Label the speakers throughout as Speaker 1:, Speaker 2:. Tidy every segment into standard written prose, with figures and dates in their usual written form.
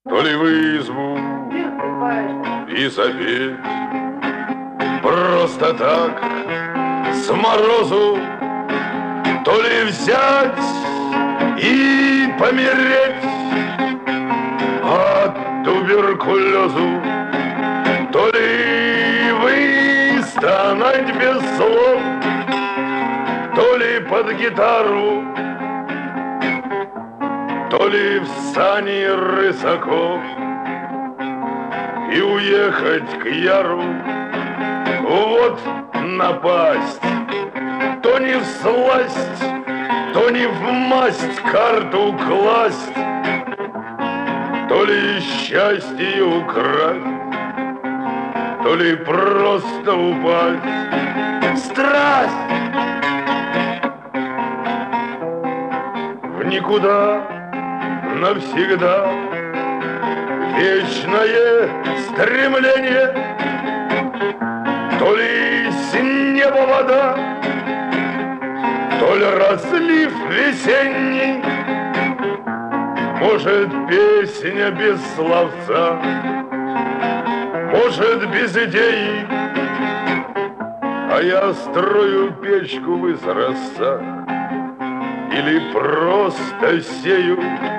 Speaker 1: То ли в избу и запеть просто так с морозу, то ли взять и помереть от туберкулезу, то ли выстонать без слов, то ли под гитару, то ли в сани рысаков и уехать к Яру. Вот напасть, то не всласть, то не в масть карту класть, то ли счастье украсть, то ли просто упасть. Страсть в никуда навсегда, вечное стремление, то ли с неба вода, то ли разлив весенний, может, песня без словца, может, без идеи, а я строю печку в изразцах или просто сею.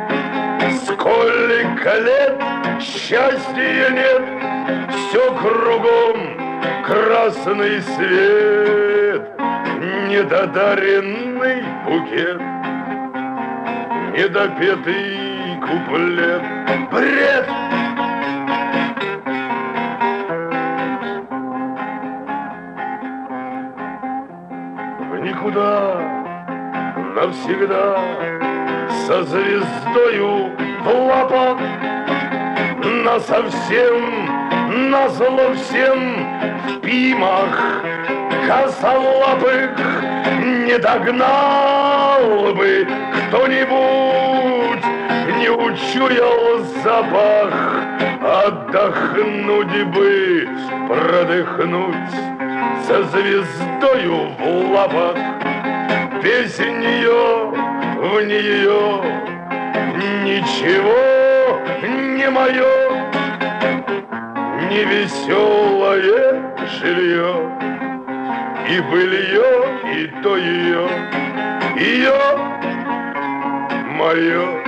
Speaker 1: Сколько лет счастья нет, все кругом красный свет, недодаренный букет, недопетый куплет, бред. В никуда навсегда со звездою в лапах, насовсем, назло всем в пимах косолапых не догнал бы кто-нибудь, не учуял запах, отдохнуть бы, продыхнуть со звездою в лапах. Песнь ее в нее, ничего не мое, не веселое жилье, и былье, и то ее мое.